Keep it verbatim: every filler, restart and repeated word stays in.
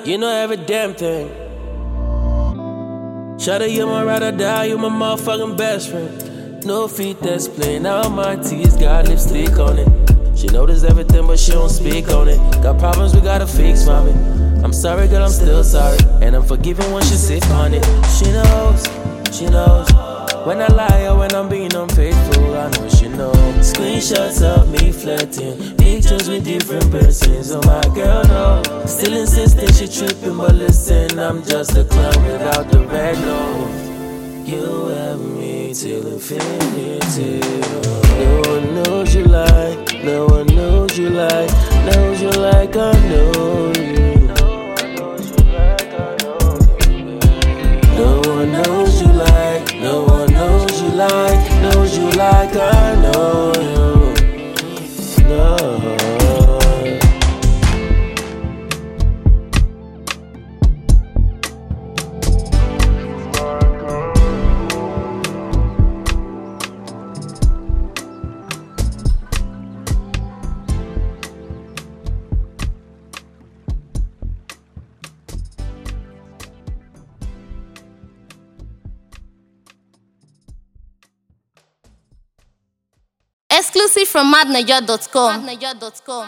You know every damn thing. Shawty, you my ride or die, you my motherfucking best friend. No feet that's plain, all my teeth got lipstick on it. She notice everything but she don't speak on it. Got problems we gotta fix, mommy. I'm sorry girl, I'm still sorry. And I'm forgiving when she sip on it. She knows, she knows. When I lie or when I'm being unfaithful, I know she knows. Screenshots of me flirting, pictures with different persons. Oh my girl, no. Still insisting she tripping, but listen, I'm just a clown without the red nose. You have me till infinity. No one knows you like, no one knows you like, knows you like I know you. No one knows you like, no one knows you like, knows you like I know you. No. Exclusive from madnaja dot com.